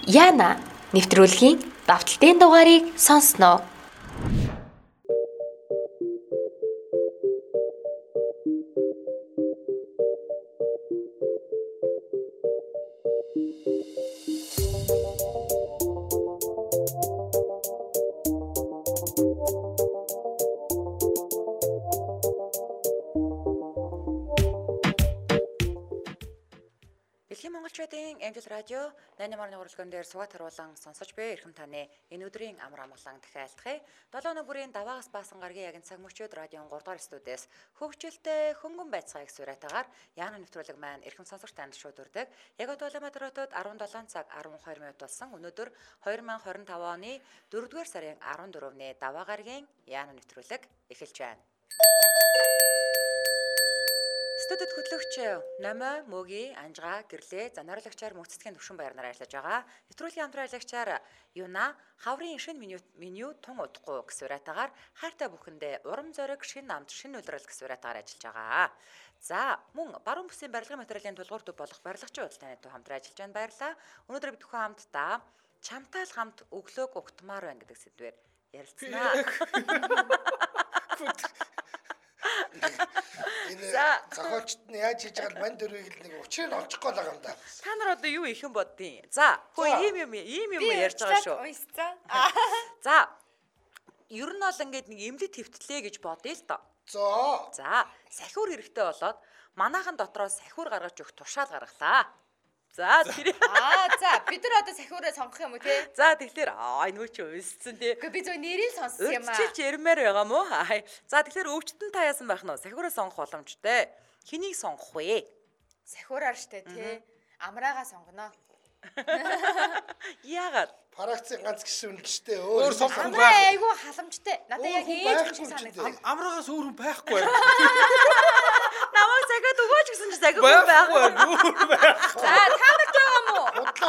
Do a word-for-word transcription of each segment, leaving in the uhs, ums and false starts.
Яна нэвтрүүлгийн давталтын дугаарыг сонсноо. Дэлхийн монголчуудын Амжилт радио найны марны уралдаан дээр суугаад харуулan сонсож буй эрхэм таны энэ өдрийн амар амгалан дахиалдахыг долоо өнөө бүрийн даваагаас баасан гаргийн ягн цаг мөчөөд радион гурав дахь студиэс хөгжилтэй хөнгөн байцгааг сураатагаар Яна нэвтрүүлэг маань эрхэм сонсогч танд шууд үрдэг. Яг Улаанбаатар хотод арван долоон цаг арван хоёр минут болсон. Өнөөдөр хоёр мянга хорин тавы оны дөрөвдүгээр сарын арван дөрөвний даваа гаргийн Яна нэвтрүүлэг эхэлж байна. Студид хөтлөгч Номой, Мөги, Анжгаа, Гэрлээ, занарилагчаар мөццгийн төвшин баяр нараар ажиллаж байгаа. Нэвтрүүлгийн хамтраалагчаар Юна, хаврын шинэ меню меню тун удахгүй гэсэн уриатаагаар хайртай бүхэндээ урам зориг, шинэ намд, шинэ үйлрэл гэсэн уриатаагаар ажиллаж байгаа. За, мөн баруун бүсийн барилгын материалын тулгуур төв болох барилгачийн худалдааны төв хамтран ажиллаж байна. Баярлалаа. Өнөөдөр бид бүхэн хамтдаа чамтай л хамт өглөөг угтмаар байна гэдэг сэдвээр ярилцсанаа. Энэ зохиолчд нь яаж хийж байгаа мань дөрвийг л нэг учрыг нь олчих гээд байгаа юм да. Та нар одоо юу ихэн боддیں۔ За, хөө ийм юм ийм юм ярьж байгаа шүү. За. Ер нь бол ингээд нэг эмлэг твтлээ гэж бодъё л доо. За. За, сахиур хэрэгтэй болоод манайхан дотроо сахиур гаргаж өгөх тушаал гаргалаа. За тэр аа за бид нар одоо сахиураа сонгох юм уу те? За тэгэхээр аа энэ ч өссөн тий. Гэхдээ би зөв нэрийг сонссон юм аа. Өчилж ярмаар байгаа мó. За тэгэхээр өвчтөн та яасан байх нь сахиураа сонгох боломжтой. Хэнийг сонгох вэ? Сахиураар штэ те. Амраагаа сонгоно. Яагаад? Паракцын ганц гişүн л штэ. Өөр сонгох байх. Амраа айгүй халамжтай. Надад яг ээж шиг санагдав. Амраагаас өөр хүн байхгүй. Намайг цагаад өгөөч гэсэн чи цаг байхгүй. За та нарт байгаа мó?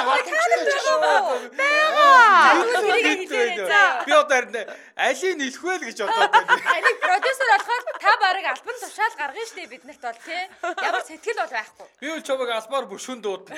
Би одоо харин алийг нэлэх вэ л гэж бодоод байна. Алийг продюсер болохоор та барыг альбан тушаал гаргана штэ биднэрт бол тий. Ямар сэтгэл бол байхгүй. Би л чамайг албаар бүшүүн дуудана.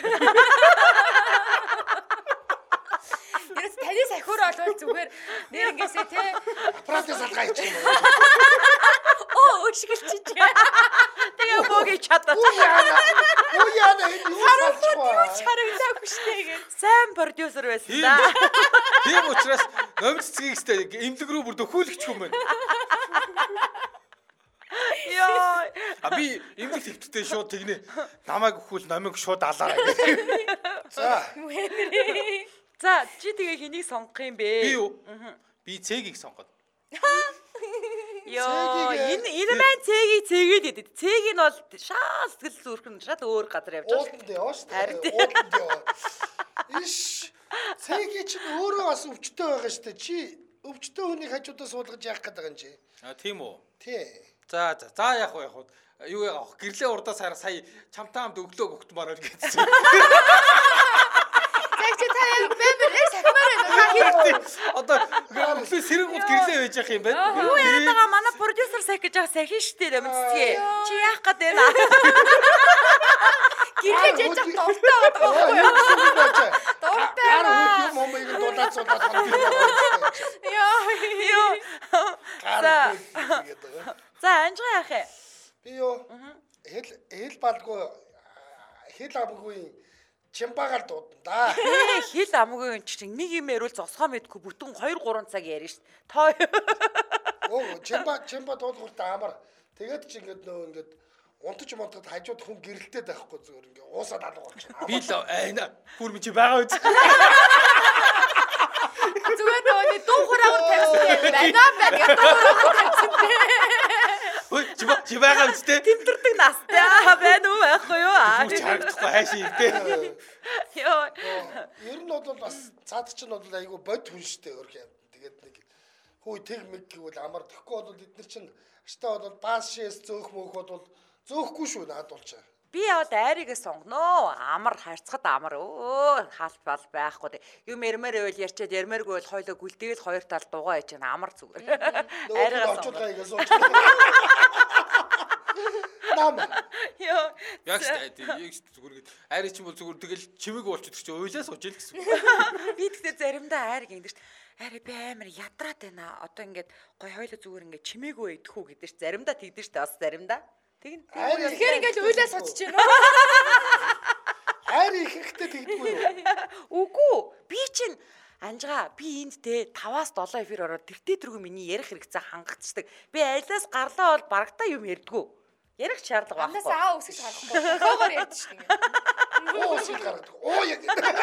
Тэрс таны сахиур олвол зүгээр нэр ингээсээ тий. Аппаратыг салгаа хийчих юм. Оо өшгөлчиж. Тэгээ бөөгийг чадаа. Уу яана. Уу яана энэ юу болчихвоо. Харагдаагүй штэ гэж. Сайн продюсер байсан да. Тийм учраас номер цэцгийг сте эмнэлэг рүү бүр дөхүүлэгч юм байна. Яа. А би эмнэлэг твттэй шууд тэгнэ. Намайг өхвөл номыг шууд алаарай. За. За чи тэгээ хэнийг сонгох юм бэ? Би юу? Би цэгийг сонгоно. Йоо, энэ энэ маань цэгийг цэгээд идэв. Цэг нь бол шаа сэтгэл зүрхэн шал өөр газар явж байгаа. Ууланд яваа штэ. Ууланд яваа. Иш. Цэгийг чинь өөрөө бас өвчтөй байгаа штэ. Чи өвчтөй хүнийг хажуудаа суулгаж яах гээд байгаа юм чи? А тийм үү? Тий. За за за яах вэ яах вэ? Юу яах? Гэрлээ урдаас хараа сая чамтай хамт өглөөг өгтмаар гэсэн. Чи та яг бэмэр сахимаар байна. Одоо би сэрэгүүд гэрлээ байж явах юм байна. Юу яагаад байгаа манай продюсер сах гэж байгаа сахин штэ нэмцгээ. Чи яах гээд байна? Гэрлэж яж дуртай байгаа байхгүй юу? Дуртай. Гар хөх юм юм ийм дулаад суулаад хамт. Йоо ёо. За. За анжгаа яах вэ? Би юу? Хэл хэл балгүй хэл амгүй чимбагаар дуудана да. Ээ хэл амгүй чинь нэг юм ярил зогсгоо мэдгүй бүтэн хоёр гурван цаг ярина шүү дээ. Тоо. Оо чимба чимба дуулгууртаа амар. Тэгээд чи ингэдэг нөө ингэдэг унтаж монтод хажууд хүн гэрэлтээд байхгүй зүгээр ингээ уусаад алга болчихно. Би л айна бүр чи байгаа үз. Зүгээр нөөний дуу хураагаар тавьсан байна байна. Ятаа тавьсан дээ. Ой чи чи байгаа үз те. Тэмдэрдэг настай байна уу байхгүй юу? Чи харагдахгүй хайшаа юм те. Йоо. Ер нь бол бас цаад чинь бол айгүй бод хүн штэ өөр юм. Тэгээд нэг хүй тэг мэг гэвэл амар тэгэхгүй бол эдгээр чинь штэ бол баас шээс зөөх мөөх бол зөөхгүй шүү наад болчаа. Би яваад айрыгээ сонгоно. Амар харьцахад амар өө хаалт бал байхгүй. Юм ярмаар байвал ярьчаад ярмааргүй бол хойлоо гүлдээл хоёр тал дугаа яж амар зүгээр. Айрыгаа орчуулгаа игээ сууж. Нам. Йоо. Яг ч яг ч зүгээр гээд айр чинь бол зүгээр тэгэл чимээг болчихдог чи уйлаа сууж ил гэсэн. Би тэгтээ заримдаа айр гиндэг ш. Арай би амар ядраад байна. Одоо ингээд гой хойлоо зүгээр ингээд чимээгөө идэх үү гэдэг ш. Заримдаа тэгдэж ш. Бас заримдаа. Тэгин. Тэгэхээр ингээд уйлаа суудж байна уу? Айр их ихтэй тэгдэггүй юу? Үгүй. Би чинь Анжгаа би энд те таваас долоо эфир ороод тэртээ тэргүй миний ярих хэрэгцээ хангацдаг. Би айлаас гарлаа бол барагтаа юм ярьдгүү. Ярих шаардлага байхгүй. Амнаас аа үсэж харахгүй. Гоогоор ярьдэж шүү дээ. Оо шиг гаргадаг. Оо яг.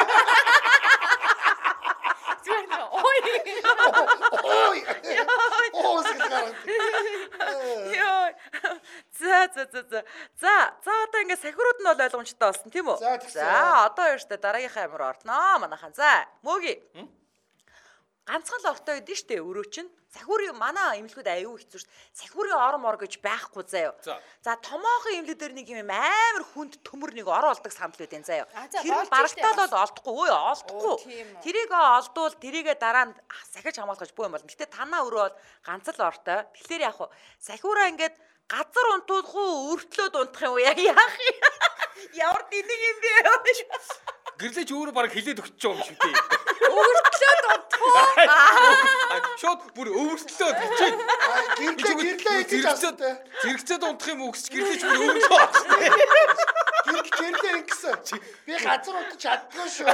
Зүгээр нэ. Ой. Ой. Оо шиг гаргадаг. Йоо. За за за за. За, за одоо ингээ сахиурууд нь бол ойлгомжтой болсон тийм үү? За, тэгсэн. За, одоо яаштай дараагийнхаа амир орноо манайхан. За, мөөги. Ганцхан л ортой байдэн штэ өрөө чинь. Сахиурын манай имлэгүүд аюу хэцүү штэ. Сахиурын ор мор гэж байхгүй заяа. За, томоохон имлэг дээр нэг юм амар хүнд төмөр нэг ор олдог санал байдэн заяа. Тэр барагтаал бол олдохгүй. Өө, олдохгүй. Тэрийг олдвол тэрийгэ дараа нь сахиж хамгаалах бүх юм бол. Гэтэ танаа өрөө бол ганц л ортой. Тэгэхээр яах вэ? Сахиураа ингээд газар унтуулах уу, өртлөөд унтах юм уу? Яг яах юм? Ямар дилэг юм бэ? Гэрлэж өөрөө баг хилээд өгч байгаа юм шүү дээ. Өртлөөд унтах уу? Шууд бүр өвөртлөөд гэж. Гэрлээ гэрлээ гэж асуутай. Зэрэгцээд унтах юм уу гэж гэрлэж бүр өвөрлөө авах. Гэрл гэрлээ ингэсэн. Би газар унтаж чаддгүй шүү.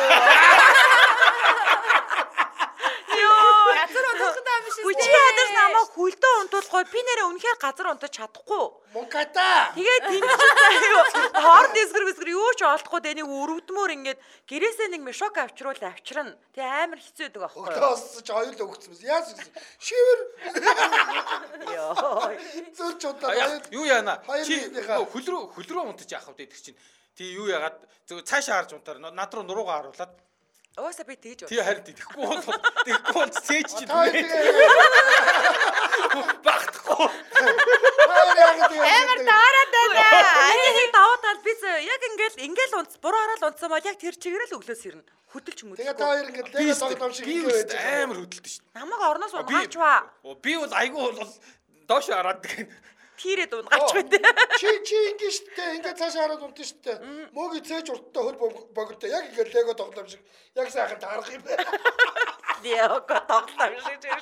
Йоо, газар унтах гэдэг юм шиг. Хүчи ядаж намайг хүлдөө унтуулахгүй би нэрээ үнэхээр газар унтаж чадахгүй. Муката. Тэгээд тэмцэж хоорд эсгэр эсгэр юу ч олохгүй тэнийг өрөвдмөр ингээд гэрээсээ нэг мешок авчруул авчрна. Тэг амар хэцүү байдаг байхгүй юу? Өглөөс ч хоёул өгсөн мэс. Яаж шивэр. Йоо. Зөрч удаа. Юу яана? Хоёр Чи минутынхаа. хөл рүү хөл рүү унтаж яах вэ гэдэг чинь. Тий юу яагаад зөв цаашаа харж унтаар над руу нуруугаа харуулад. Өөсөө би тэгж Тий харин тэгэхгүй бол тэгэхгүй бол цээж чи Хоёр багтахгүй. Амар дараад байна. Энийг давуу тал би яг ингээл ингээл унц буруу хараад унтсан бол яг тэр чигээрэл өглөөс ирнэ. Хөдөлж мөдөхгүй. Тэгээ та хоёр ингээд лего тоглоом шиг ингээд амар хөдөлдөг шүү. Намайг орноос унгаач ба. Би бол айгүй бол доош хараад гэн. Тийрээд унгаач байд. Чи чи ингэ штэ ингээд цаашаа хараад унтна штэ. Мөөгийн цээж урттай хөл богдтой яг ингээд лего тоглоом шиг яг сайхан таарах юм байна. Лего тоглоом шиг жишээ.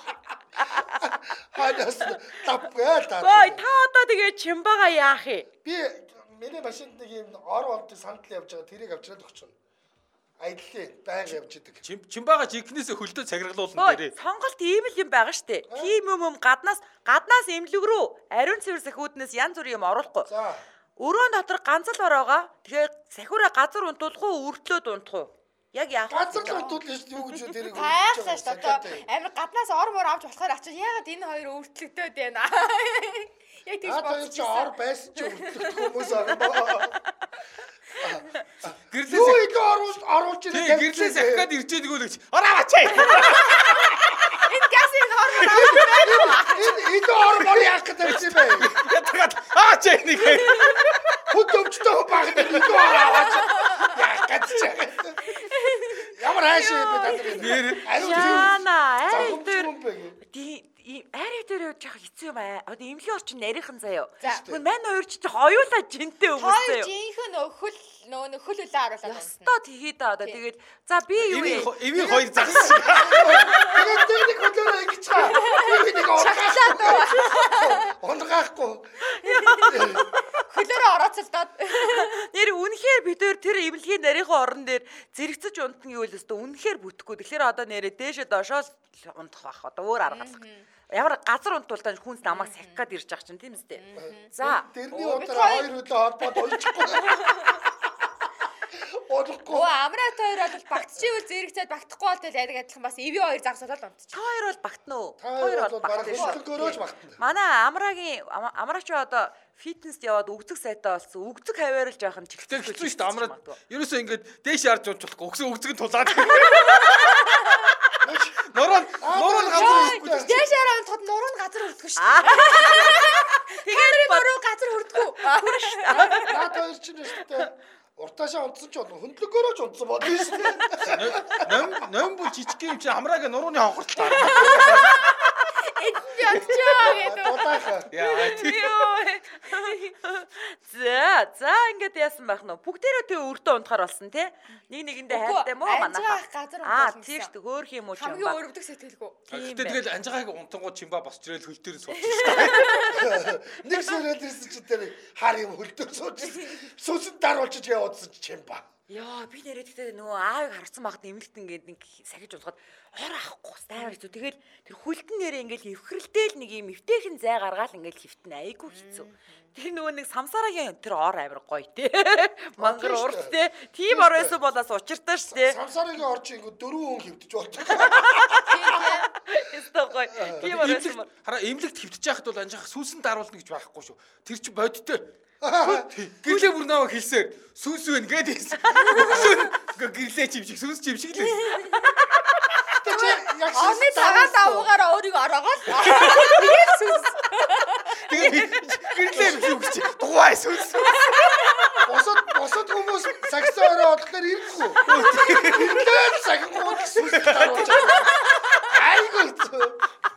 Ханаас тапгаа таа. Ой та одоо тэгээ чимбага яах юм? Би миний машинд нэг юм ор олдыг сандал явж байгаа тэрийг авчираад өгчихнө. Айдлаа байнга явж идэг. Чимбага жигнэсээ хөлдөө цаграглуулна дээрээ. Сонголт ийм л юм байгаа штэ. Тим юм юм гаднаас гаднаас имлэг рүү ариун цэвэр сахиуднаас янз бүрийн юм оруулахгүй. За. Өрөө дотор ганц л ороога. Тэгэхээр сахиураа газар унтуулах уу, өртлөөд унтах уу? Яг яах вэ? Газар л унтуулна шүү юу гэж тэрийг. Хайхлаа шүү дээ. Амар гаднаас ор мор авч болохоор ачаа яагаад энэ хоёр өртлөгдөд байна. Яг тийш бодчих. Аа ор байсан ч өртлөх хүмүүс байгаа. Гэрлээс юу их оруулж оруулж ирэх. Гэрлээс ахгаад ирж байгааг л гэж. Ороаваач. Энэ gasin ор мор авч байна. Энэ энэ ор мор яах гэдэг юм бэ? Ятгаад аач нэг. Хөдөлмжтэй багт энэ ор аваач. Яах гэж. Ямар хайш бэ тань. Яна арай дээр арай дээр явж байгаа хэцүү юм аа. Одоо имлэг орчин нарийнхан заяа. Хүн мань хоёр ч хоёулаа жинтэй хүмүүс заяа. Хоёр жинхэнэ хөл нөгөө нөхөл үлээ харуулаад байна. Стоо тгий да одоо тэгээд за би юу вэ? Эми хоёр загсан. Тэгээд техник хөдлөөрөө ингэж чаа. Би нэг оргоо. Онгахгүй. Хөлөөрөө орооцолдоод. Нэр үнэхээр бид өөр тэр имлэгийн нарийнхаа орон дээр зэрэгцэж унтна гэвэл өстө үнэхээр бүтэхгүй. Тэгэхээр одоо нэрээ дээшээ доошоос унтах байх. Одоо өөр арга алах. Ямар газар унтуултаа хүнс намайг сахих гээд ирж байгаа чинь тийм үстэй. За. Тэрний удаа хоёр хөлөө холбоод уйчихгүй. Одохгүй. Оо амраа хоёр бол багтчихвэл зэрэгцээд багтахгүй бол яг адилхан бас эви хоёр загсуулаад унтчих. Та хоёр бол багтна уу? Та хоёр бол бараг хөдөлгөөрөөж багтана. Манай амрагийн амраач одоо фитнест яваад өгцөг сайтай болсон. Өгцөг хаваарилж явах нь чихтэй хэцүү шүү дээ. Амраад ерөөсөө ингээд дээш харж унчлахгүй. Өгсөн өгцөг нь тулаад. Нуруу нуруу газар хүрдгүү. Дээшээр унтахад нуруу газар хүрдгүү шүү дээ. Тэгээд нуруу газар хүрдгүү. Наад хоёр чинь шүү дээ. Уртаашаа унтсан ч болно. Хөндлөгөөрөө ч унтсан болно шүү дээ. Ном ном бүр жижиг юм чи амраагийн нурууны хонхорт таа. Эд ячаа гэдэг. Дуудааха. Яа тий. За, за ингээд яасан байх нь. Бүгдээрээ тэг өртөө унтахаар болсон тий. Нэг нэгэндээ хайртай мó манайхаа. Аа, тийм шүү дээ. Хөөх юм уу ч юм ба. Хамгийн өрөвдөг сэтгэлгүй. Гэтэ тэгэл анжаагааг унтангууд чимба босч ирэл хөл дээр сууж шүү. Нэг сөрөл ирсэн чи тэр хар юм хөл дээр сууж. Сүнсэнд даруулж явуулсан чи чимба. Яа, би нэрээ тэгтээ нөгөө аавыг харсан багт эмнэлт ингээд нэг сахиж уулгаад хор авахгүй тайвар хэцүү. Тэгэл тэр хүлтэн нэрээ ингээд эвхрэлтэл нэг юм эвтэйхэн зай гаргаал ингээд хөвтнэ айгүй хэцүү. Тэр нөгөө нэг самсарагийн тэр ор амир гоё те. Мангар урт те. Тийм ор байсан болоос учиртай ш те. Самсарагийн ор чи ингээд дөрвөн хүн хөвтөж болдог. Эсвэл гоё. Тийм ор байсан. Хараа эмнэлт хөвтөж яхад бол анжаах сүнсэнд даруулна гэж байхгүй шүү. Тэр чи бодтой. Гэрлээ бүр наваа хэлсээр сүнс вэ гээд хэлсэн. Гэрлээ чимшиг сүнс чимшиг л. Яг оны цагаан давуугаараа өөрийгөө ороогоо. Тэгээд сүнс. Тэгээд гэрлээ юу гэж дугуй сүнс. Босод босод хүмүүс саксоо ороо болохоор ирэхгүй. Гэрлээ цагаан гол сүнс даруулж байгаа. Айгуу.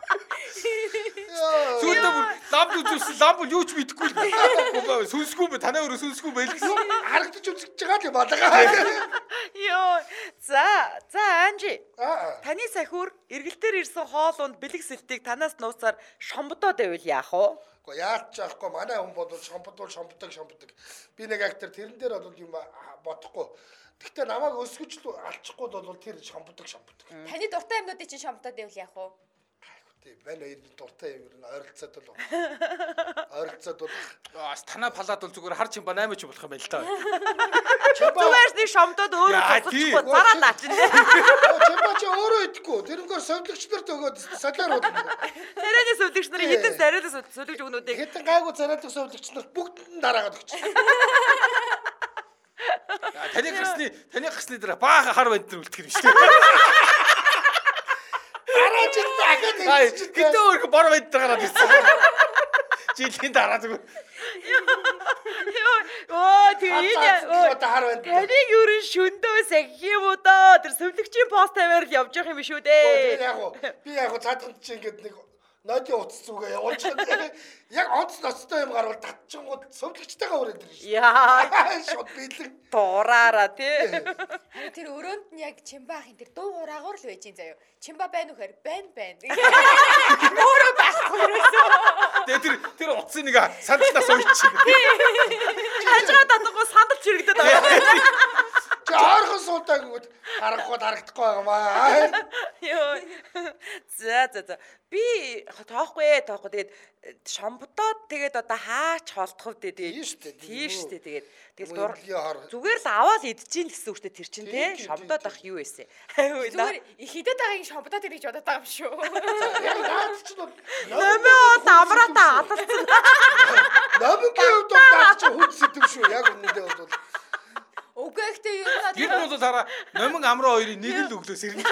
Сүүлдээ бүр ламп үзүүлсэн ламп юу ч мэдэхгүй л сүнсгүй бэ танаа өөрөө сүнсгүй байлгсан харагдаж үзэж байгаа юм балгаа. Йоо за за Анжи Аа. таны сахиур эргэлтээр ирсэн хоолунд бэлэг сэлтийг танаас нууцаар шомбодоод байвал яах вэ? Гэхдээ яач яахгүй манай хүн бол шомподвол шомподог шомподог. Би нэг актер тэрэн дээр бол юм бодохгүй. Гэхдээ намайг өсгөж л алчихгүй бол тэр шомподог шомподог. Таны дуртай юмнуудыг чи шомтоод байвал яах вэ? Тийм байна энэ дуртай юм ер нь ойролцоод бол ойролцоод бол Аас танаа палаад бол зүгээр хар чимба наймаа ч болох юм байл та. Зүгээрс нэг шомдоод өөрөө цуцчихгүй зараад аач. Чимба чи өөрөө идэхгүй. Тэрнгээр совлогч нарт өгөөд салаар удаа. Царайны сүлэгч нарын хитэн царайны сүлэгч өгнүүдийг Хитэн гайгүй царайдаг совлогч нарт бүгд дараагаад өгч. Таны гарсны таны гарсны дээр баахан хар банд дээр үлдэх юм шүү дээ. Дараач дахиад хэлчих. Гэтэ өөрөө бор банд дээр гараад ирсэн. Жилийн дараа зүгээр. Оо тийм одоо хар байна. Таныг ерөн шөндөө сахих юм уу доо тэр сүлэгчийн пост тавиар л явж явах юм шүү дээ. Яг уу би яг уу цаадханд чи ингээд нэг ноодын утас зүгээ явуулж байгаа. Яг онц ноцтой юм гарвал татчихгууд сувлагчтайгаа өрөөд ирнэ шүү. Яа Шот бэлэн. дураараа тий. Харин тэр өрөөнд нь яг чимба ахын тэр дуу хураагаар л байж ин заяа. Чимба байна уу гэхээр байна байна. Өөрөө байхгүй ерөөсөө. Тэгээ тэр тэр утсын нэг сандалнаас уйчих. Хажгаа татахгүй сандал чирэгдэд байгаа. Чи ойрхон суудаг гүд харахгүй харагдахгүй байгаа маа. Йоо. За за за. Би тоохгүй тоохгүй тэгээд шомбодоод тэгээд одоо хаач холдох вэ тэгээд тийм шүү дээ тэгээд тэгэл дур зүгээр л аваад идчихин гэсэн үгтэй тэр чинь тий шомбодоод ах юу вэ? Зүгээр хидэд байгааг шомбодоод ирэх гэж бодоод байгаа юм шүү. Яг наад чи бол нэмээд амраата алалцсан. намгийн хувьд бол наад чи хүч сэтгэв шүү яг үнэндээ бол. Үгүй ихтэй юу надад. Гэр нь бол хараа номин амраа хоёрын нэг л өглөөс ирнэ.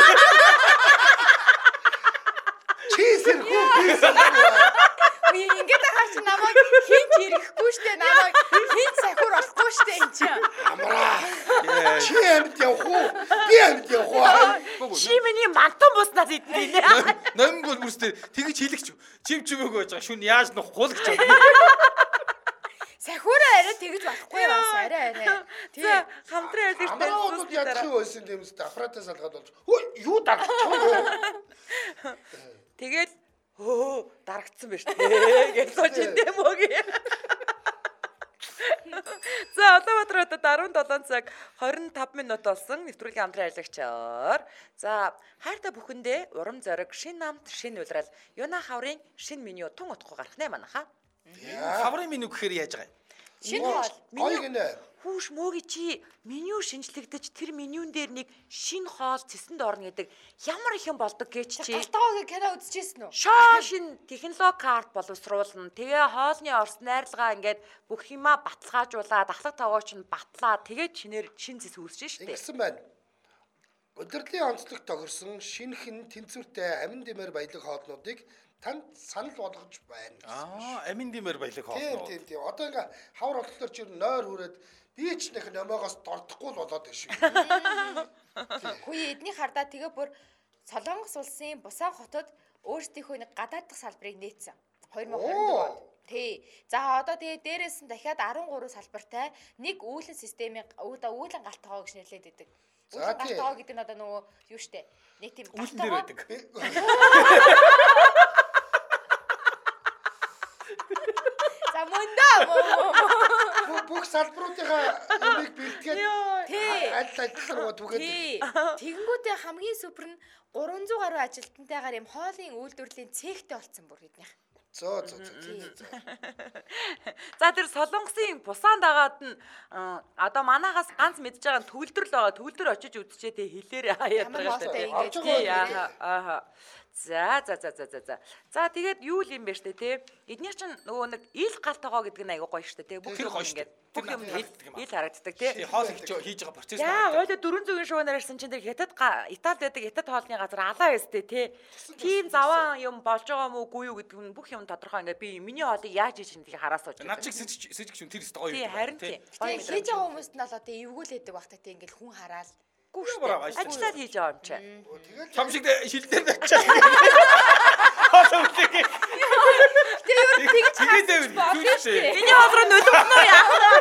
Чисэр хүү. Би ингээд хаач намайг хинч ирэхгүй штэ намайг хинч сахиур болохгүй штэ энэ чинь. Амраа. Чи амьд явах уу? Би амьд явах уу? Чи миний мантан буснаас идэнэ. Номин бол бүрстэй тэгж хэлэгч. Чим чимээг байж байгаа шүн яаж нухгүй л гэж байна. Сахиураа арай тэгж болохгүй бас арай арай. За хамтран ярьж Амраа бол ядах юу байсан юм бэ? Аппаратаа салгаад болж. Хөө юу дагчих вэ? тэгэл хөө дарагдсан байж тээ гэж сууж идэм үгүй. За Улаанбаатар хотод арван долоон цаг хорин тав минут болсон нэвтрүүлгийн хамтран ажиллагчаар. За хайртай бүхэндээ урам зориг, шин намт, шин улирал, Юна хаврын шин меню тун утгагүй гарах нэ манайха. Хаврын меню гэхээр яаж байгаа юм? Шинэ хоол. Гоё гинэ. Хүүш мөөги чи меню шинжлэгдэж тэр менюн дээр нэг шин хоол цэсэнд орно гэдэг ямар их юм болдог гэж чи. Галтгоогийн кино үзчихсэн үү? Шоо шин технологи карт боловсруулна. Тэгээ хоолны орс найрлагаа ингээд бүх юма баталгаажуулаад ахлах таваач нь батлаа. Тэгээд шинээр шин цэс үүсэж штэ. Ингэсэн байна. Өдөртлийн онцлог тохирсон шинэхэн тэнцвэртэй амин дэмээр баялаг хоолнуудыг танд санал болгож байна. Аа, амин дэмээр баялаг хоол. Тийм тийм тийм. Одоо ингээ хавар болохоор чи нойр хүрээд би ч нэх номоогоос дордохгүй л болоод байна шүү. Хөөе эдний хардаа тэгээ бүр Солонгос улсын Бусан хотод өөрсдийнхөө нэг гадааддах салбарыг нээсэн. хоёр мың хоёр онд. Тий. За одоо тэгээ дээрээс нь дахиад арван гурван салбартай нэг үүлэн системийн өөдөө үүлэн галт тоогоо гэж нэрлэдэг байдаг. Үүлэн галт тоогоо гэдэг нь одоо нөгөө юу штэ. Нэг тийм галт тоогоо байдаг. За мөндөө. Бүх салбаруудынхаа юмыг бэлтгээд аль аль руу түгээд. Тэгэнгүүтээ хамгийн супер нь гурван зуун гаруй ажилтнтайгаар юм хоолын үйлдвэрлэлийн цехтэй болсон бүр хэднийх. Зөө зөө зөө. За тэр Солонгосын Пусаан дагаад нь одоо манайхаас ганц мэдж байгаа нь төгөлдөр л байгаа. Төгөлдөр очиж үзчихээ тэ хэлээрээ хаяад байгаа. Аа. За за за за за. За тэгээд юу л юм бэ штэ те. Эднийх чинь нөгөө нэг ил галтайгоо гэдэг нь аягүй гоё штэ те. Бүх юм ингээд бүх юм ил харагддаг те. Хоол хийж байгаа процесс байна. Яа, хойло дөрвөн зүүн шуунаар ирсэн чинь тэр хятад Италид байдаг хятад хоолны газар алаа байстэй те. Тийм заван юм болж байгаа мó үгүй юу гэдэг нь бүх юм тодорхой ингээд би миний хоолыг яаж хийж чинь тийг хараас сууж. Над чиг сэжиг сэжиг шүү тэр өстө гоё. Тийм харин тийм. Хийж байгаа хүмүүст нь бол одоо эвгүүлээдэг багтаа те ингээд хүн хараал. Ажлаад хийж байгаа юм чи. Чам шиг шилдээр очиж. Хоол үлээ. Тэр юу тэгж хаачих. Миний хоол руу нулимх нь яах вэ?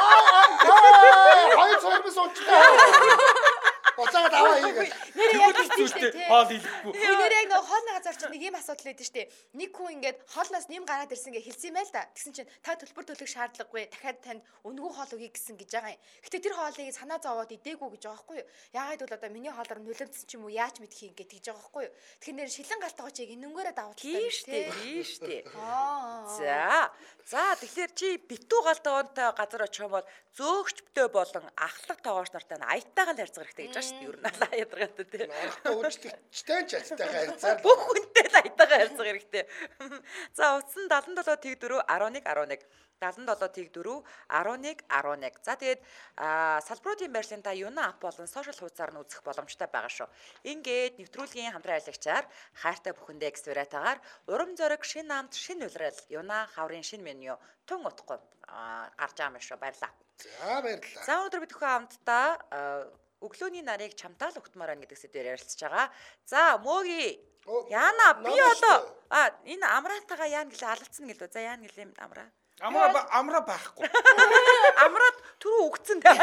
Аа, хай цормос унтчихлаа. Уцаад аваа хийгээд. Нэр яг тийштэй тий. Хоол хийхгүй. Нэр яг нөгөө хоолны газар чинь нэг юм асуудал байдаг штэ. Нэг хүн ингээд хоолноос нэм гараад ирсэн гэж хэлсэн юм байл та. Тэгсэн чинь та төлбөр төлөх шаардлагагүй. Дахиад танд үнэгүй хоол өгье гэсэн гэж байгаа юм. Гэтэ тэр хоолыг санаа зовоод идээгүй гэж байгаа байхгүй юу? Яагаад бол одоо миний хоолоор нулимцсан ч юм уу яаж мэдхий ингээд тэгж байгаа байхгүй юу? Тэгэхээр нэр шилэн галтайгаа чиг энэнгээрээ давуу талтай штэ. Тийм штэ. Аа. За. За тэгэхээр чи битүү галтайгаантай газар очих юм бол зөөгчтэй болон ахлах тоогооч нартай аятайгаа л харьцах хэрэгтэй гэж байна шүү дээ. Юу н алаа ядаргатай тий. Ахлах үйлчлэгчтэй ч аятайгаа харьцаар. Бүх хүнтэй л аятайгаа харьцах хэрэгтэй. За утсан седем седем тэг дөрөв eleven eleven седем седем тэг дөрөв eleven eleven. За тэгээд салбаруудын байрлалын та Юна ап болон сошиал хуудасаар нь үзэх боломжтой байгаа шүү. Ингээд нэвтрүүлгийн хамтран аялагчаар хайртай бүхэндээ эксператагаар урам зориг шин намт шин улирал Юна хаврын шин меню тун утгагүй гарч байгаа юм шүү. Баярлалаа. За баярлалаа. За өнөөдөр бид бүхэн хамтдаа өглөөний нарыг чамтаал өгтмөр байна гэдэг сэдвээр ярилцж байгаа. За мөөги Яна би одоо а энэ амраатайгаа яана гэлээ алалцсан гэлөө. За яана гэлээ амраа. Амраа амраа байхгүй. Амраад түрүү өгцөн дээ.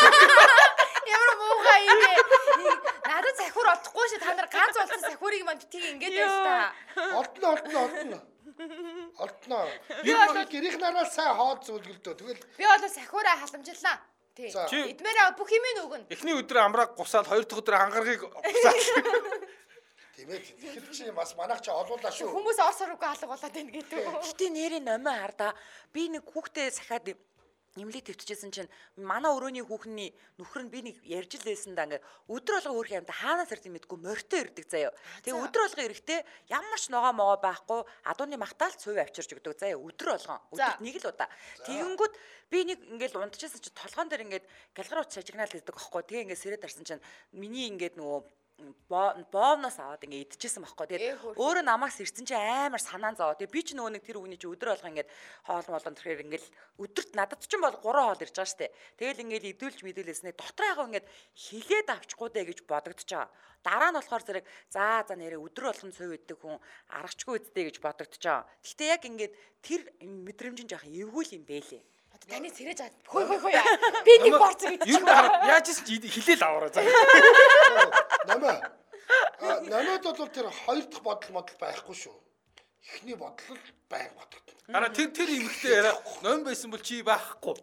Ямар муухай юм бэ? Надад сахиур олдохгүй шээ. Та нар ганц болсон сахиурыг манд тийг ингэж байж та. Олдно олдно олдно. Олдно. Би бол гэрийнх нараас сайн хоол зүйлгэлдөө. Тэгэл би бол сахиураа халамжиллаа. Тий. Эдмээрээ бүх юм өгнө. Эхний өдөр амраа гусаад хоёр дахь өдөр ангаргийг гусаад. Тийм ээ. Тэгэхээр чи бас манайх чи олуулаа шүү. Хүмүүс ор соргүй алга болоод байна гэдэг. Гэтэ нэрээ номоо хардаа би нэг хүүхдээ сахиад нэмлэг төвчжсэн чинь манай өрөөний хүүхний нөхөр нь би нэг ярьж лээсэн да ингээ өдөр болго өөр юмда хаанаас ирдэг мэдгүй морьтой ирдэг заяа. Тэгээ өдөр болго ирэхдээ ямар ч ногоо могоо байхгүй адууны магтаал цувь авчирч өгдөг заяа өдөр болгон өдөрт нэг л удаа. Тэгэнгүүт би нэг ингээл унтчихсан чинь толгоон дээр ингээд галгарууч шажигнаал гэдэг аахгүй. Тэгээ ингээд сэрээд арсан чинь миний ингээд нөгөө боомноос аваад ингээ идчихсэн байхгүй. Тэгээд өөрөө намаас ирсэн чинь амар санаан зовоо. Тэгээд би ч нөгөө нэг тэр үгний чи өдөр болго ингээд хоол молон тэрхээр ингээл өдөрт надад ч юм бол гурван хоол ирж байгаа штэ. Тэгэл ингээл идүүлж мэдүүлээснээ дотор яг ингээд хилээд авчихгүй дээ гэж бодогдож байгаа. Дараа нь болохоор зэрэг за за нэрээ өдөр болгон цув иддэг хүн аргачгүй иддэг гэж бодогдож байгаа. Гэхдээ яг ингээд тэр мэдрэмжин жоох эвгүй юм бэлээ. Таны сэрэж аа. Хөөе хөөе хөөе. Би нэг борцоо гэж. Юу яаж ч хилээл аваараа за. Намаа. А намаад бол тэр хоёр дахь бодол модал байхгүй шүү. Эхний бодол байн бодогдно. Хараа тэр тэр эмэгтэй яриа ном байсан бол чи байхгүй.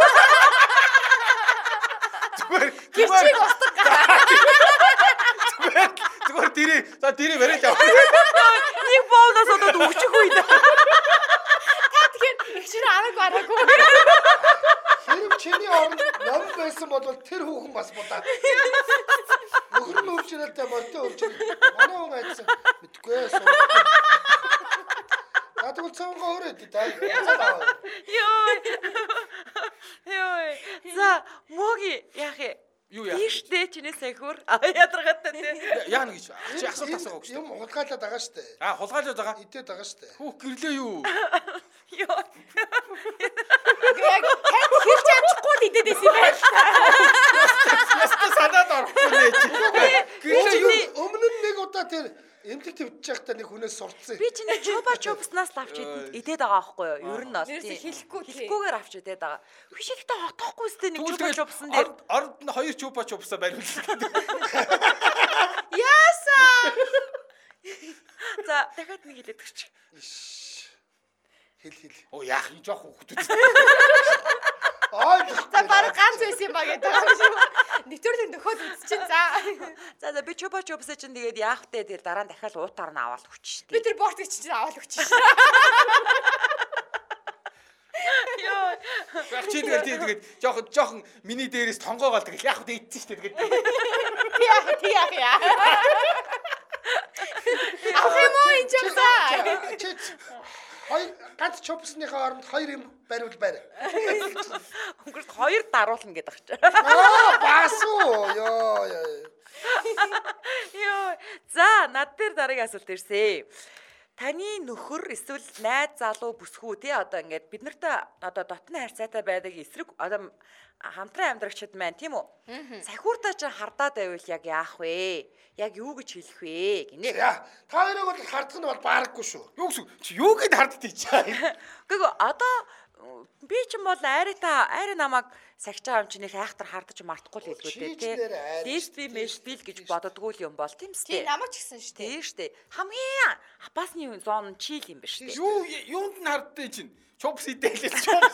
Зүгээр гэрчиг устдаг. Зүгээр зүгээр дэрээ за дэрээ бариад яв. Нэг боолоос одод өгчихгүй дээ. Ихчээр араагүй араагүй. Хэрэг чиний оронд ном байсан бол тэр хүүхэн бас будаа. Нөхөр нь өвчрэлтэй болтой өвчрэл. Манай хүн айдсан. Мэдгүй ээ. Гадагл цаангаа өрөөд даа. Йой. Йой. За мөги яах вэ? Юу яах? Ийштэй чиний сахиур ядаргатай тий. Яана гэж чи асуулт асуугаа гэж. Юм хулгайлаад байгаа штэ. А хулгайлаад байгаа. Идээд байгаа штэ. Хүүх гэрлээ юу? Йой. Яг хэд хэрч амжихгүй л идээд байсан юм байна. Яста санаад орохгүй нэ чи. Гэрлээ юу? Өмнө нь нэг удаа удаа тэр эмнэлэг твдчих байхдаа нэг хүнээс сурцсан. Би ч нэг чуба чубснаас авч идээд байгаа байхгүй юу? Ер нь бол Нэрсээ хэлэхгүй тий. хэлэхгүйгээр авч идээд байгаа. Би шигтэй хотохгүй сте нэг чуба чубсан дээр. Орд нь хоёр чупа чупсаа бариулсан. Яасан. За дахиад нэг хэлээд өгч. Хэл хэл. Оо яах юм жоох хүүхдүүд. Аа. За баг ганц байсан юм ба гэдэг юм шиг. Нэвтрүүлгийн дөхөөд үзчихин за. За за би чуба чубсаа чинь тэгээд яах вэ? Тэр дараа нь дахиад уутаар нь аваад өгч штэ. Би тэр борт гэж чинь аваад өгч шээ. Йоо. Яг чи тэгээд тэгээд жоохон жоохон миний дээрээс тонгоогоол тэгээд яах вэ идсэн штэ тэгээд. Тий яах тий яах яа. Ах юм уу энэ ч Чи хоёр ганц чупсныхаа оронд хоёр юм бариул барь. Өнгөрт хоёр даруулна гэдэг ач. Аа бас уу. Йоо ёо. Йоо. За над дээр дараагийн асуулт ирсэн. Таны нөхөр эсвэл найз залуу бүсгүй тий одоо ингээд бид нартай одоо дотны харьцаатай байдаг эсрэг одоо хамтран амьдрагчид маань тийм үү? Сахиуртаа ч хардаад байвал яг яах вэ? Яг юу гэж хэлэх вэ? Гинэ. Яа, та хоёрыг бол хардах нь бол баарахгүй шүү. Юу гэсэн чи юу гэд харддаг чаа. Гэхдээ одоо би ч юм бол айраа айраа намайг сахичаа юм чинь их айхтар хардаж мартахгүй л хэлбүүдээ тий. Дээшби мэшбил гэж боддггүй юм бол тийм Тий сте. намайг ч гэсэн шүү дээ. Тийм штэ. Хамгийн хапасны зон нь чийл юм ба штэ. Юу юунд нь харддаг чинь? Чупс идэлээ чупс.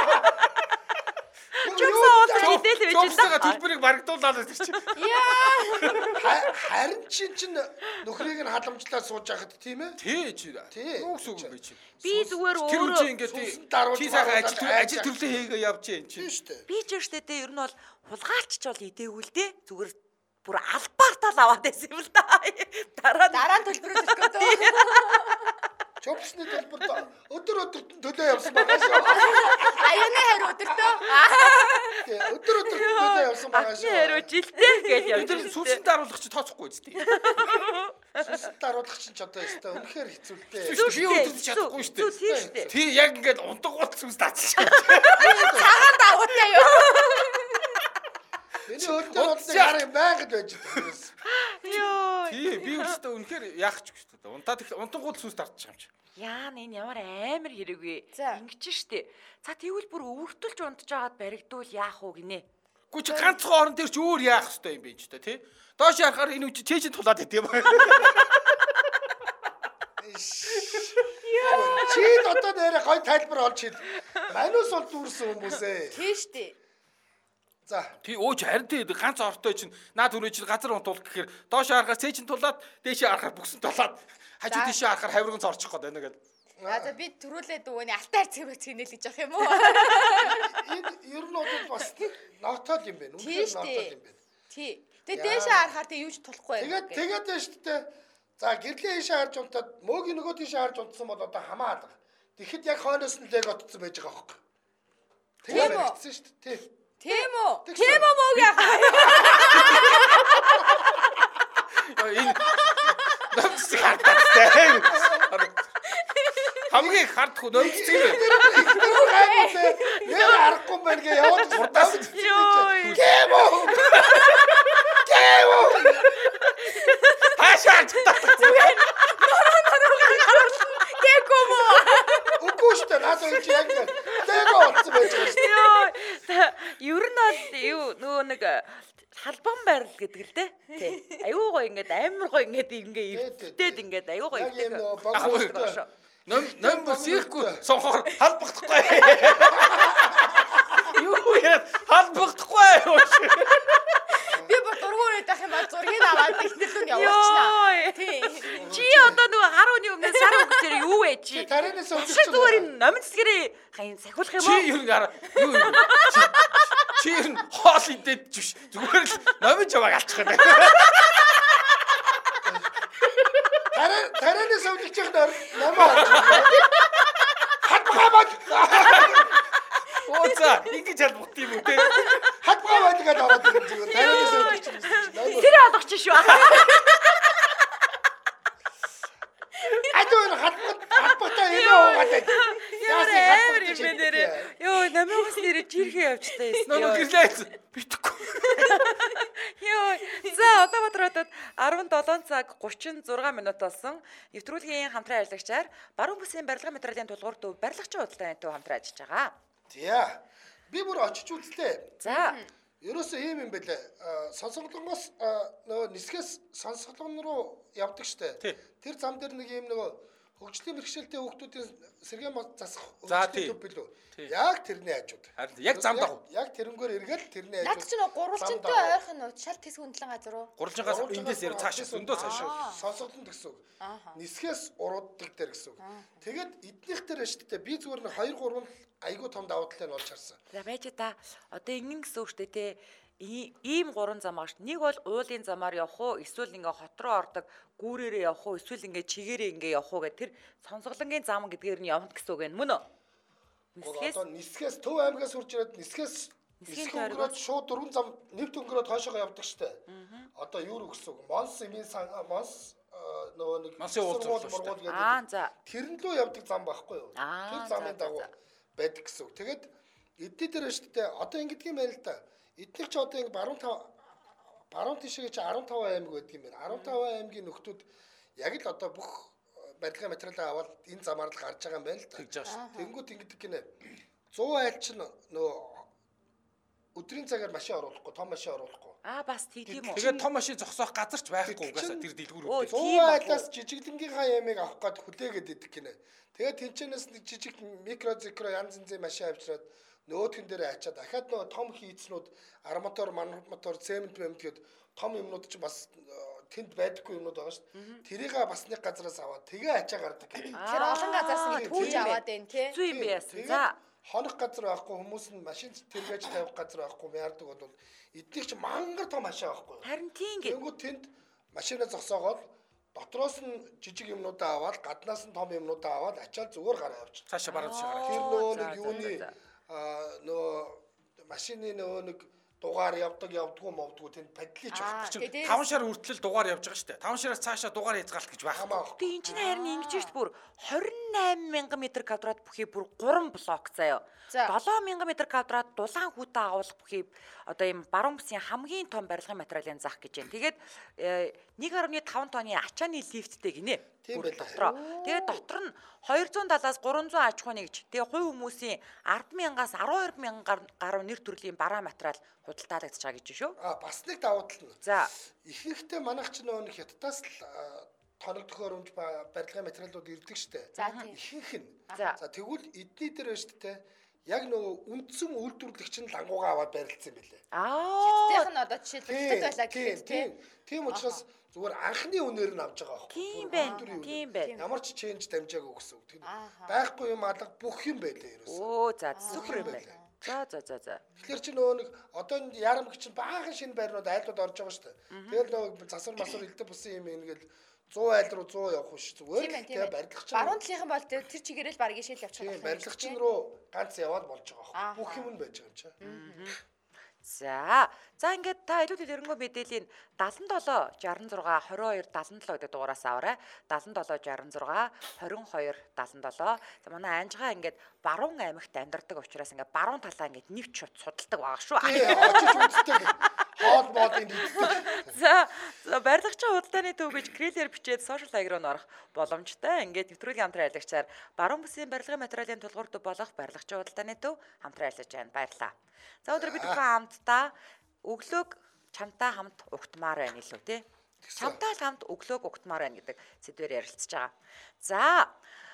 Чупсаа уулзаж идэл байж Чупсаа л да. төлбөрийг барагдуулаад тэр чинь. Яа. Харин чин чин нөхрийг нь халамжлаад сууж байхад тийм ээ? Тий чи. Тий. Юу гэсэн үг бэ чи? Би зүгээр Тэр үн чи өөрөө ингээд Сүнсэн даруулж чи сайхан даруулаад ажил айж ажил төрлөө хийгээ явж юм чи. Тийм шүү дээ. би ч штэ тэ ер нь бол хулгайлч ч бол идээгүй л дээ. Зүгээр бүр албаартаа л аваад байсан юм л да. Дараа нь Дараа нь төлбөрөөлөх гэдэг. Чупсны төлбөр өдөр өдөр төлөө явсан байгаа шүү. Аюуны хариу өдөртөө. Тий, өдөр өдөр төлөө явсан байгаа Ачи шүү. хариу жилтэй гэж явж Тэр байсан. сүнсэнд даруулах чи тооцохгүй үстэй. Сүнсэд даруулах чинь ч одоо өстой үнэхээр хэцүүлтэй. Би өдөрч чадахгүй шүү дээ. Тийм штэ. Тий яг ингээд унтгуут сүнс таацчих. Цагаан давуутай юу? Миний өдөр болны хараа байгаад байж байгаа. Йоо. Тий би өөртөө үнэхээр яах ч гэж дээ. Унтаад их унтгуут сүнс тартчих юм чи. Яа энэ ямар амар хэрэг вэ? За. Ингэж штэ. За тэгвэл бүр өвөртөлж унтж агаад баригдвал яах уу гинэ? Гү чи ганцхан орон дээр ч өөр яах хэвтэй юм бэ ч тий. Доош харахаар энэ үчи чэйжин тулаад идэв юм. Чи одоо нэрэ гой тайлбар олж хэл. Манус бол дүүрсэн хүмүүсээ. Тий штэ. За. Тий өөч харин тий ганц ортой чинь наад түрүү чинь газар унтуулах гэхээр доош харахаар цээжин тулаад дээшээ харахаар бүксэн тулаад хажуу тийшээ харахаар хавирганц орчих гээд байна гэдэг. За би төрүүлээд өгөөний алтаар цэвэр цэгнэл гэж явах юм уу? Энэ ер нь бол бас нотол юм байна. Тий Үнэхээр нотол штэ. юм байна. Тий. Тэгээ дээшээ харахаар тэг юу ч тулахгүй байх. Тэгээд тэгээд байна шүү дээ. За гэрлээ ийшээ харж унтаад мөөгийн нөгөө тийшээ харж унтсан бол одоо хамаа алга. Тэгэхэд яг хойноос нь лэг отцсон байж байгаа хөөхгүй. Тэгээд Тийм үү? баригдсан шүү дээ. Тий. Тийм үү? Тэгсэн. Тийм үү мөөг яах? Энэ намс хартаатай. Хамгийн хардх уу нөөц юм бэ? Юу гайгүй нэр арахгүй юм байна гэ яваад хурдаас. Йоо. Гэм үү? Гэм үү? Хаашаа зүгээр. Тэгэхгүй мөө. Үгүй шүү дээ. Наад үуч яг лэг отцсон байж байгаа шүү. Йоо. Ер нь бол юу нөгөө нэг халбан байрал гэдэг л дээ. Тий. Аюу гоо ингээд амар гоо ингээд ингээ эвтээд ингээд аюу гоо Яг юм нөгөө эвтээд. богдоо. Ном ном бүсэхгүй сонхоор халбахдахгүй. Юу яа халбахдахгүй юу? Би бүр дургуурээд байх юм бол зургийг аваад ихнэлүүн явуулчихнаа. Йоо. Тий. Чи одоо нөгөө харууны өмнө сар өгчээр юу вэ чи? Тарианаас Шиг өвчсөн. зүгээр энэ номын цэсгэрээ хаян сахиулах юм Чи уу? юу гар юу юм? Чи ер нь хоол идээд биш. Зүгээр л номын жаваг алчих юм. Тарай тарианаас өвлөж байгаа намаа орж байна. Хатгаа бод. Оо за ингэж албах юм уу те? Хатгаа бод гэдэг ороод ирж байгаа. Тарианаас өвлөж байгаа. Тэр олох чи шүү. Адуу хатгаа хатгаатай юм уугаад байна. Ямар амар юм бэ нэрээ. Йоо намайгаас нэрээ жирхээ явчтай юм. Нөө гэрлээ. Битгэхгүй. Йоо. За Улаанбаатар хотод арван долоо цаг гучин зургаан минут болсон. Нэвтрүүлгийн хамтран ажиллагчаар баруун бүсийн барилгын материалын тулгуур төв барилгачийн худалдааны төв хамтран ажиллаж байгаа. Тийм. Би бүр очиж үзлээ. За. Ерөөсөө ийм юм бэлээ. Сонсголонгоос нөгөө нисгээс сонсголон руу явдаг штэ. Тэр зам дээр нэг ийм нөгөө хөгжлийн бэрхшээлтэй хүүхдүүдийн сэргээн засах хөгжлийн төв билүү. Яг тэрний хажууд. Харин яг зам дагуу. Яг тэрнгээр эргэл тэрний Наад хажууд. чи нөгөө гурвалжинтай ойрхон нууд шал тэс хөндлөн газар уу? Гурвалжингаас эндээс яар цаашаа зөндөө цаашаа. Сонсголон гэсэн үг. Нисгээс урууддаг дээр гэсэн үг. Тэгээд эднийх дээр шүү дээ. Би зүгээр нэг хоёр гурван айгуу том давуу талыг нь олж харсан. За байж та одоо ингэн гэсэн үг шүү дээ те. Ийм гурван зам ааш. Нэг бол уулын замаар явах уу, эсвэл ингээ хот руу ордог гүүрээрээ явах уу, эсвэл ингээ чигээрээ ингээ явах уу гэх тэр сонсголонгийн зам гэдгээр нь явна гэсэн үг юм мөн үү? Нисгээс одоо нисгээс Төв аймгаас үрж ирээд нисгээс нисгээс өнгөрөөд шууд дөрвөн зам нэвт өнгөрөөд хойшоогоо явдаг штэ. Одоо юу гэсэн үг? Монс имийн сан монс нөгөө нэг Монсын уулзал мургуул гэдэг. Аа за. Тэрэн лөө явдаг зам байхгүй юу? Тэр замын дагуу байдаг гэсэн үг. Тэгээд эдний дээр шүү дээ. Одоо ингэдэг юм байна л да. Эднийх ч одоо ингэ баруун тав баруун тишээ чи арван таван аймаг байдаг юм байна. арван таван аймгийн нөхдүүд яг л одоо бүх барилгын материалаа аваад энэ замаар л гарч байгаа юм байна л да. Тэнгүүд ингэдэг гинэ. зуун айл ч нөө өдрийн цагаар машин оруулахгүй, том машин оруулахгүй. Аа бас тийм үү. Тэгээд том машин зогсоох газар ч байхгүй угаасаа тэр дэлгүүрүүд. зуун айлаас жижиглэнгийнхаа ямыг авах гээд хүлээгээд идэх гинэ. Тэгээд тэнчэнээс нэг жижиг микро зикро янз янзын машин авчираад нөөтгөн дээр ачаад дахиад нөгөө том хийцнүүд арматур, манматур, цемент мэмт гээд том юмнууд ч бас тэнд байдаггүй юмнууд байгаа шүү дээ. Тэрийг бас нэг газараас аваад тэгээ ачаа гардаг. Тэгэхээр олон газраас ингэ түүж аваад байна тий. Зүй юм яасан. За. Хонох газар байхгүй хүмүүс нь машин тэргээж тавих газар байхгүй яардаг бол эднийг ч мангар том машин байхгүй. Харин тийм гэ. Тэнгүү тэнд машинаа зогсоогоод дотроос нь жижиг юмнуудаа аваад гаднаас нь том юмнуудаа аваад ачаал зүгээр гараа явчих. Цаашаа бараад шагараа. Тэр нөө нэг юуны нөө машины нөө нэг дугаар явдаг явдггүй мовдггүй тэнд падлич Аа, багч. тэгээд таван шар хүртэл дугаар явж байгаа шүү дээ. таван шараас цаашаа дугаар хязгаалт гэж байхгүй. Тэгээ энэ чинь харин ингэж шүү дээ бүр двадцать восемь мянган метр квадрат бүхий бүр гурван блок заяа. За. seven мянган метр квадрат дулаан хүүтэ агуулах бүхий одоо ийм баруун бүсийн хамгийн том барилгын материалын зах гэж байна. Тэгээд one point five тонны ачааны лифттэй гинэ. Тийм Бүр байлаа. дотроо. Тэгээд дотор нь two seventy-аас three hundred аж ахуй нэгж. Тэгээ хувь хүмүүсийн ten мянгаас twelve мянган гаруй нэр төрлийн бараа материал худалдаалагдаж байгаа гэж шүү. А бас нэг давуу тал нь. За. Ихэнхдээ манайх ч нөө нэг хятадаас л тоног төхөөрөмж барилгын материалууд ирдэг штэ. За, тийм. Ихэнх нь. За. За тэгвэл эдний дээр шүү дээ. Яг нөгөө үндсэн үйлдвэрлэгч нь лангуугаа аваад барилдсан юм билээ. Аа. Тээх нь одоо жишээлбэл хятад байлаа гэхэд тий. Тийм. Тийм учраас зүгээр анхны үнээр нь авч байгаа байхгүй. Тийм байна. Тийм байна. Ямар ч ченж дамжаагүй гэсэн үг. Тэр байхгүй юм алга бүх юм байлээ ерөөсөө. Оо за Супер зөвхөн байлаа. байна. За за за за. Тэгэхээр чи нөгөө нэг одоо энэ ярамг чинь баахан шинэ байрнууд айлууд орж байгаа шүү дээ. Тэгэл нөгөө засвар масвар илдэг бусын юм ингээл one hundred айл руу one hundred явах биш зүгээр. Тийм байна, тийм байна. барилгач Баруун талынхан бол тэр тэр чигээрэл баг ишээл явчих тийм болох юм. барилгач руу ганц яваад болж байгаа Аа. байхгүй. Бүх юм нь байж байгаа юм чи. За. За ингээд та илүүл эргэнгүй мэдээллийн seven seven six six twenty-two seventy-seven гэдэг дугаараас аваарай. seven seven six six twenty-two seventy-seven. За манай анжгаа ингээд баруун аймагт амьдардаг учраас ингээд баруун талаа ингээд нэвч шууд судалдаг байгаа шүү. Тийм очиж үздэг. Хоол моодын дийдэг. За за барилгачийн худалдааны төв гэж крэлээр бичээд сошиал хаяг руу орох боломжтой. Ингээд нэвтрүүлгийн хамтран ажиллагчаар баруун бүсийн барилгын материалын тулгуур төв болох барилгачийн худалдааны төв хамтран ажиллаж байна. Баярлалаа. За өдөр бид бүхэн хамтдаа өглөөг чамтай хамт угтмаар байна илүү тий. Чамтай л хамт өглөөг угтмаар байна гэдэг сэдвээр ярилцж байгаа. За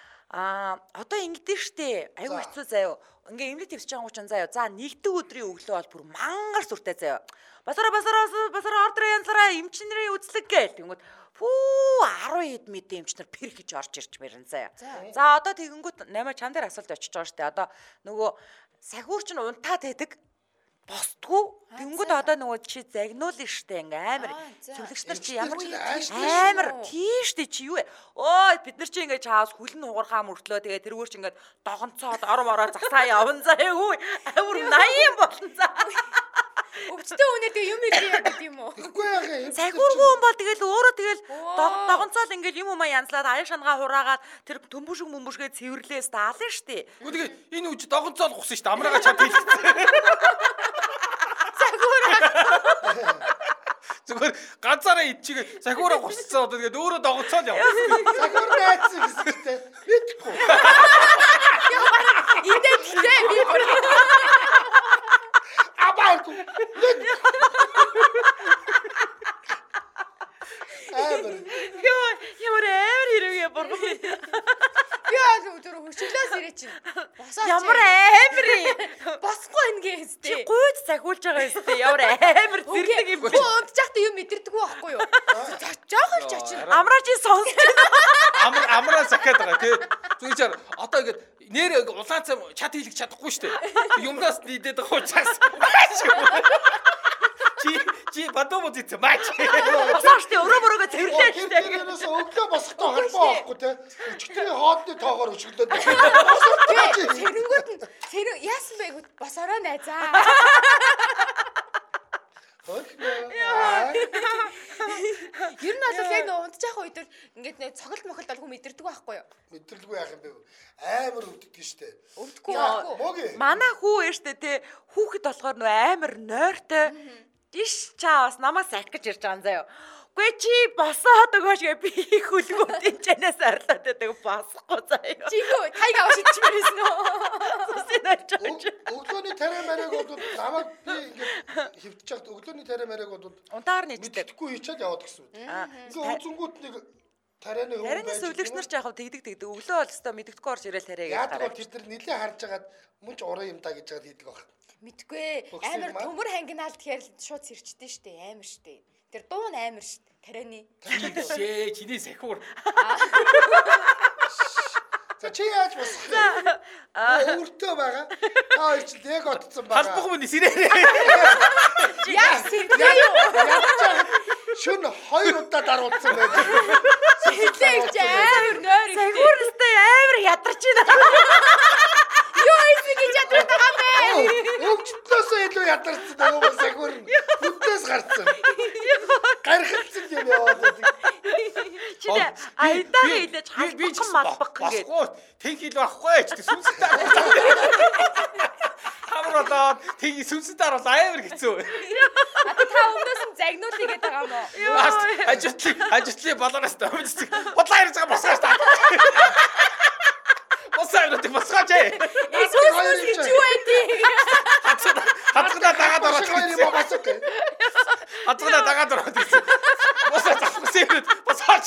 а одоо ингэдэж штэ айгу хэцүү заяа. Ингээ имлэг твсэж байгаа учраас заяа. За нэгдүгээр өдрийн өглөө бол бүр мангар сүртэй заяа. Басара басара басара ордор янзараа эмчнэрийн үзлэг гээл. Тэнгүүд фүү ten хэд мэд эмчнэр пэр гэж орж ирж мэрэн заяа. За одоо тэгэнгүүт наймаа чам дээр асуулт очиж байгаа штэ. Одоо нөгөө сахиурч нь унтаад байдаг. Босдгоо. Тэнгүүд одоо нөгөө чи загнуулна штэ ингээ амар. Цэвлэгч нар чи ямар амар тийштэй чи юу вэ? Ой бид нар чи ингээ чаас хүлэн хугархаа мөртлөө тэгээ тэрүүр чи ингээ догонцоод ором ороо засаа явна заа юу. Амар ninety болно заа. Өвчтөө үнэ тэгээ юм ирээ гэдэг юм уу? Тэгэхгүй яах юм. Сахиургүй юм бол тэгэл өөрөө тэгэл догонцоод ингээл юм умаа янзлаад аян шангаа хураагаад тэр төмбөшг мөмбөшгээ цэвэрлээс даална штэ. Үгүй энэ үж догонцоол гусан штэ. Амраагаа чад хэлсэн. Зүгээр ганцаараа ичиг сахиураа гусцсан одоо тэгээд өөрөө догоцоод яваа. Сахиур найцсан гэсэн чинь мэдхгүй. Эндээ тээ би бүр Абаагүй. Амар. Йоо, ямар амар хэрэг бургам. би аа өдөр хөчлөөс ирээ чинь. Босоо. Ямар амар юм. Босхгүй ингээ Чи хэвчээ. гүйд цахиулж байгаа юм зү. Ямар амар зэрлэг юм. Бөө унтчихтай юм мэдэрдэггүй байхгүй юу? Жохон ч очин. Амраа чи сонсож Амар амраа захиад байгаа тий. Зүгээр одоо ингэж нэр улаан цам чат хийлгэж чадахгүй шүү дээ. Юмнаас нийдээд байгаа учраас. Чи чи бадуу мод ийц маач. босоош тий өрөө мөрөөгөө цэвэрлээ шүү дээ. Тэрнээс өглөө босохтой холбоо авахгүй те. Өчигдрийн хоолны тоогоор өчиглөөд. Босооч. Сэрэнгүүд нь сэрэн яасан бэ гэвэл босороо найзаа. Ер нь бол яг нөө унтчих үед ингээд нэг цоголт мохолт бол хүн мэдэрдэг байхгүй юу? Мэдрэлгүй яах юм бэ? Амар өвддөг штэ. Өвдөхгүй Яа, байхгүй. Моги. Манай хүү ээжтэй те хүүхэд болохоор нөө амар нойртой. Диш чаа бас намайг сах гэж ирж байгаа юм заяа. Гүй чи босоод өгөөш гэ би хүлгүүд энэ чанаас арлаад байдаг босохгүй заяа. Чи юу тайг аваа шидчихмээрсэн үү? Өглөөний тарай марыг бол намайг би ингээд хөвдөж чад өглөөний тарай марыг бол Унтаар нийцдэг. мэдхгүй хийчихэд яваад гэсэн үг. Ингээ үзэнгүүт нэг тарайны хүн Тарины сүлэгч нар ч яг тэгдэг тэгдэг. Өглөө бол өстой мэддэггүй орж ирэл тарай гэж яг гараа. бол тэд нар нилээ харж агаад мунч уран юм да гэж яагаад хийдэг баг. Мэдгүй. Амар төмөр хангинаал тэгэхээр шууд сэрчдээ штэ амар штэ. Тэр дуун амар штэ. Тарианы. Шээ чиний сахиур. За чи яаж босох вэ? Аа өөртөө байгаа. Та хоёр ч яг отцсон байгаа. Халбах мөн сэрээ. Яа сэрдээ юу? Шүн хоёр удаа даруулсан байж. Сэрдээ амар нойр. Сахиурстай амар ядарч байна. Юу ийсэг гэж ядраад байгаа бэ? Өвчтнөөс илүү ядарсан байгаа юм сахиур. Хүнээс гарцсан. Гархалцсан юм яваад байдаг. Чи нэ айдаа хэлж халбах малбах гээд. Басгүй. Тэг хил байхгүй ч сүнстэй. Хамралаад тэг сүнстэй харуул амар хэцүү. А та өмнөөс нь загнуулъя гэдэг байгаа юм уу? Ажитлыг ажитлыг болгоноос томждаг. Бодлоо ярьж байгаа босгооч та. Босоо ирэх босгооч ээ. Эсвэл гэж юу байдгийг. Хацгана дагаад ороод Хоёр юм босох гэ. Хацгана дагаад ороод ирсэн. Босоо завхсан юм. Босооч.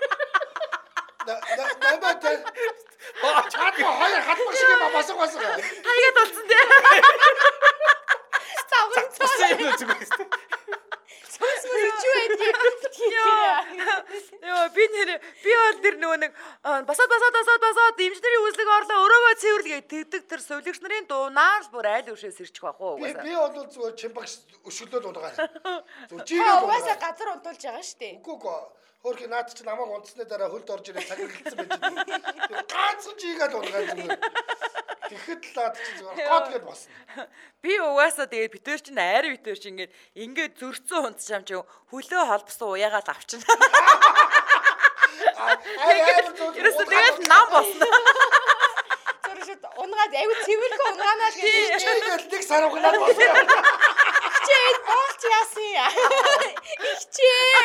Намайг чад хоёр хатмаг шиг юм босох босох. Таягаад болсон тий. Завхан Босоо юм зүгээс. Эсвэл гэж юу байдгийг. Йоо би нэр би бол тэр нөгөө нэг босоод босоод босоод босоод эмчнэрийн үзлэг орлоо өрөөгөө цэвэрлэгээ тэгдэг тэр сувлэгч нарын дуунаар л бүр айл өвшөөс ирчих واخ уу Би угаасаа. би бол зүгээр чимбаг өшөглөөд унгаа. Зүг Та жигээд угаасаа унгаа. газар унтуулж байгаа штэ. Үгүй гоо. Хөрхи наад чи намайг унтсны дараа хөлд орж ирээ цагаглалцсан байж байгаа. Ганцхан жигээд унгаа зүгээр. Тэгэхэд л наад чи зүгээр гоодлоод босно. Би угаасаа тэгээд битэр чинь айр битэр чинь ингээд ингээд зөрцөн унтж юм чи хөлөө холбосон уяагаал авчна. Ерөөсөө тэгээд нам босно. Зураг шууд унгаад аюу цэвэрлэхэ унгаанаа л гэж. Чигээд нэг сар угнаад босно. Чээ боолч яасан яа. Ихчээ.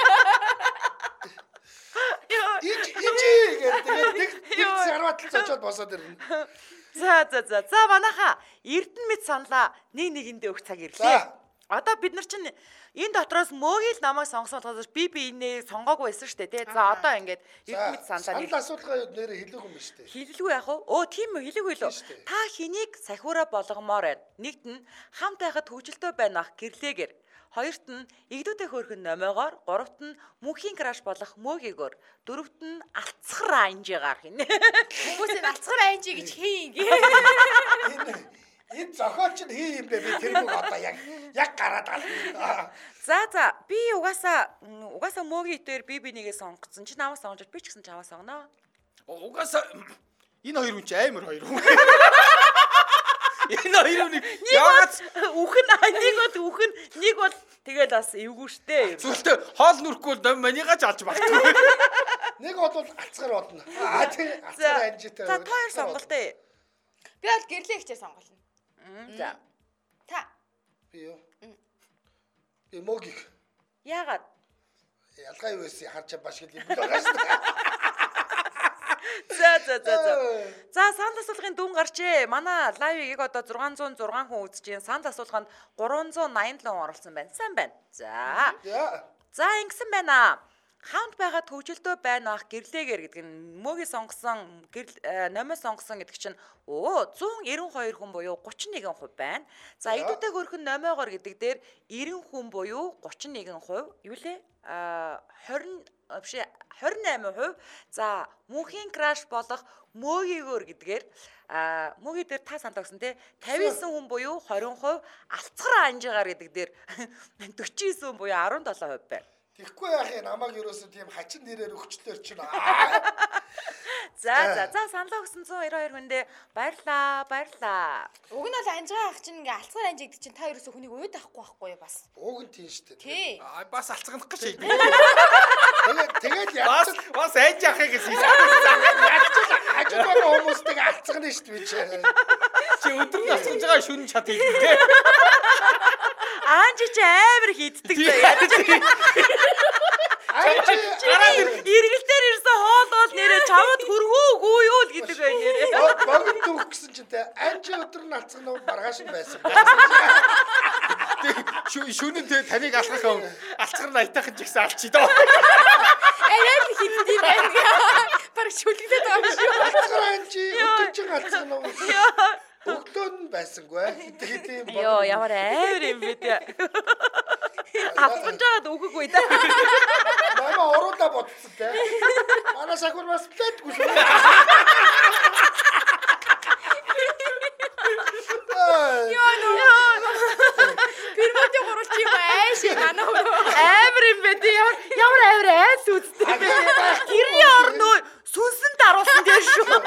Ич ичи гэдэг нэг нэг сарват л цочоод босоод ирнэ. За за за. За манайха Эрдэнэ мэд саналаа нэг нэгэндээ өгч цаг ирлээ. За. Одоо бид нар чинь энэ дотроос мөөгийг намайг сонгосон болохоос би би энэ сонгоогүй байсан шүү дээ тий. За одоо ингээд Эрдэнэ мэд саналаа нэг санал асуулгын нэр хэлээгүй юм ба штэ. хэлэлгүй яах вэ? Оо тийм үү хэлээгүй лөө. Тийм шүү дээ. Та хэнийг сахиураа болгомоор байна? Нэгт нь хамт байхад хөвжөлтөө байх гэрлээгээр. Хоёрт нь игдүүтэй хөөрхөн номоогоор, гуравт нь мөнхийн краш болох мөөгийгөр, дөрөвт нь алцхар анжигаар хийнэ. Хүмүүсийн алцгар айнжи гэж хийн гээ. Энэ энэ зохиолч нь хий юм бэ би тэр үг одоо яг яг гараад гал. За за би угаасаа угаасаа мөөгийн дээр би би нэгээ сонгоцсон. Чи намайг сонгож би ч гэсэн чамаа сонгоно. Угаасаа энэ хоёр хүн чи амар хоёр хүн. Энэ хоёр хүн яагаад Үхэн нэг бол үхэн нэг бол тэгэл бас эвгүй штэ. зүгтээ хоол нүрэхгүй бол манийгаа ч алж багтгүй. Нэг бол алцгар бодно. Аа тий алцгар анжитай. За та хоёр сонголтоо. Би бол гэрлээ хичээ сонголно. За. Та. Би юу? Би мөгийг. Яагаад? Ялгаа юу вэ? Харж баш гэдэг юм байгаа шүү дээ. За за за за. За санал асуулгын дүн гарчээ. Манай лайвыг одоо зургаан зуун зургаан хүн үзэж байна. Санал асуулганд гурван зуун найман хүн оролцсон байна. Сайн байна. За. За ингэсэн байна. Хамт байгаад хөгжилдөө байна ах гэрлээгээр гэдэг нь мөөгийн сонгосон номоо сонгосон гэдэг чинь оо зуун нэрвэн хоёр хүн буюу гучин нэгэн хувь байна. За идүүтэй хөрхөн номоогоор гэдэг дээр нэрвэн хүн буюу гучин нэгэн хувь юу лээ? А двадцать биш двадцать восемь хувь. За мөнхийн краш болох мөөгийгөр гэдгээр а мөөгий дээр та санал өгсөн те пятьдесят хүн буюу двадцать хувь алцгар анжигаар гэдэг дээр forty nine хүн буюу sevenseven хувь байна. Тэгэхгүй яах юм намайг ерөөсөө тийм хачин нэрээр өгчлөөр чинь. За за за санал өгсөн one oh two хүндээ баярлаа баярлаа. Уг нь бол анжгаа ах чинь ингээ алцгаар анжигдчих чинь та ерөөсөө хүнийг уйд авахгүй байхгүй юу бас. Уг нь тийм шүү дээ. Тий. Аа бас алцгах гэж. Тэгээд тэгээд яах бас бас анж яахыг гэсэн. хажууд байгаа хүмүүстэйг алцгана шүү дээ чи. Чи өдөр нь алцгаж байгаа шүн чадъя гэдэг. Анж чи амар хийддэг заяа. Иргэлтээр ирсэн хоол бол нэрээ чамд хөргөөгүй юу л гэдэг байх нэрээ. Богд дүүх гэсэн чинь те анжи өдөр нь алцгана уу маргааш нь байсан. Шүнэн тэ таныг алхах юм. Алцгар найтайхан ч ихсэн алчи доо. Арай л хийддэг байх. Бараг шүлгэлээд байгаа шүү. Алцгар анжи өдөр чинь алцгана уу. Өглөө нь байсангүй. Тэгээд тийм богд. Йоо ямар амар юм бэ те. Алцгаж жаад үгэггүй да. Мама ороода бодсон те. Манай сахар бас платгүй шүү. Яа нөө. Пирмоти гурвч юм ааш манай Амар юм бэ те. Ямар амар айс үзтээ. Гэрний орноо сүнсэн даруулсан дээ шүү.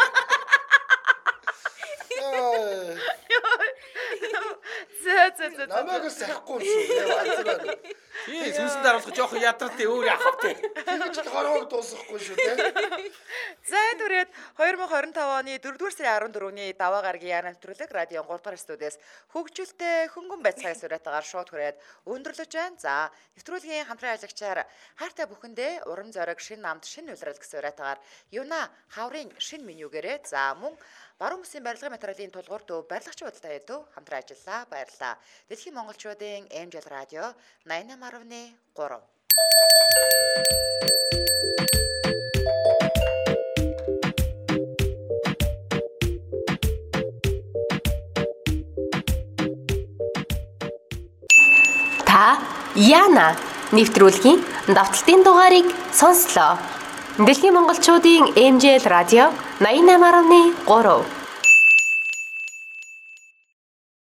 За за за. Намайг сахгүй шүү. Яа. Тий сүнсэн даруулах жоох ядрат тий өөр яхав тий. Тэгэж хорвог дуусахгүй шүү те. За энэ түрээд twenty twenty-five оны fourth сарын fourteen-ний даваа гарагийн яна нэвтрүүлэг радио three дугаар студиэс хөгжүүлтэй хөнгөн байцаагаас уриатагаар шууд хүрээд өндөрлөж байна. За нэвтрүүлгийн хамтран ажиллагчаар хайртай бүхэндээ урам зориг шин намд шин улирал гэсэн уриатагаар Юна хаврын шин менюгээрээ за мөн баруун бүсийн барилгын материалын тулгуур төв барилгач худалдаа хэдв хамтран ажиллаа. Баярлалаа. Дэлхийн монголчуудын эм жи эл радио ninety-nine point three. Та Яна нэвтрүүлгийн давталтын дугаарыг сонслоо. Дэлхийн монголчуудын эм жи эл радио ninety-nine point three